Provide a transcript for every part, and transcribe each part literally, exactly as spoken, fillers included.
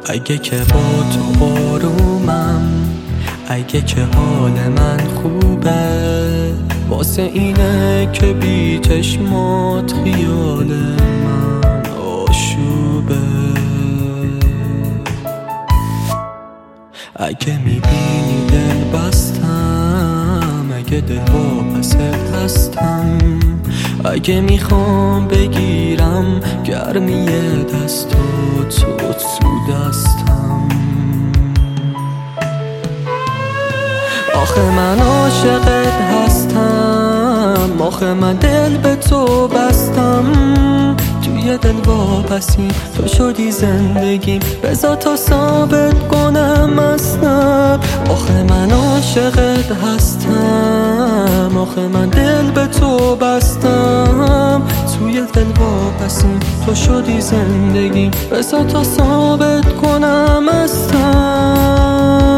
اگه که با تو آرومم، اگه که حال من خوبه، واسه اینه که بی چشمات خیال من آشوبه. اگه میبینی دل بستم، اگه دل واپست هستم، اگه میخوام بگیرم گرمی دستات تو دستم. آخه من عاشقت هستم، آخه من دل به تو بستم، توی دل واپسی تو شدی زندگیم، بذار تا ثابت کنم اصلا. آخه من عاشقت هستم، آخه من دل به تو بستم، توی دل واپسی تو شدی زندگیم، بذار تا ثابت کنم اصلا.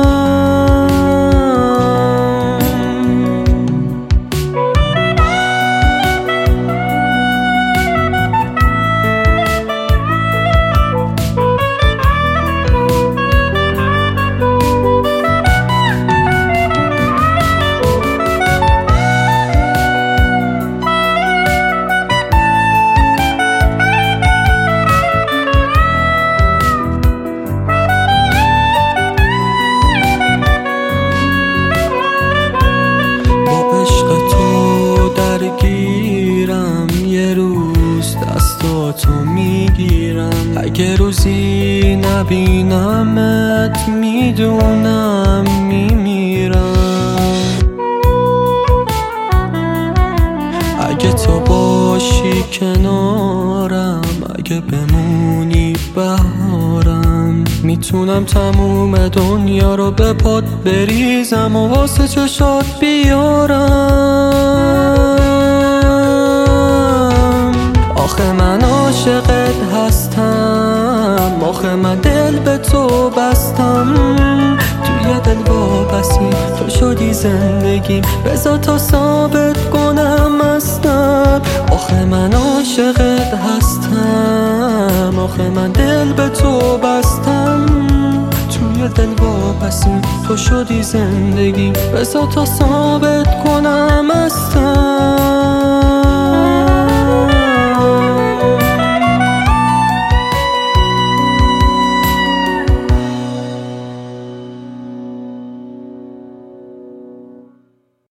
یه روز دستاتو میگیرم، اگه روزی نبینمت میدونم میمیرم. اگه تو باشی کنارم، اگه بمونی بهارم، میتونم تموم دنیا رو به پات بریزم و واسه چشات بیارم. آخه من عاشقت هستم، آخه من دل به تو بستم، توی دل واپسی تو شدی زندگیم، بذار تا ثابت کنم اصلا. آخه من عاشقت هستم، آخه من دل به تو بستم، توی دل واپسی تو شدی زندگیم، بذار تا ثابت کنم اصلا.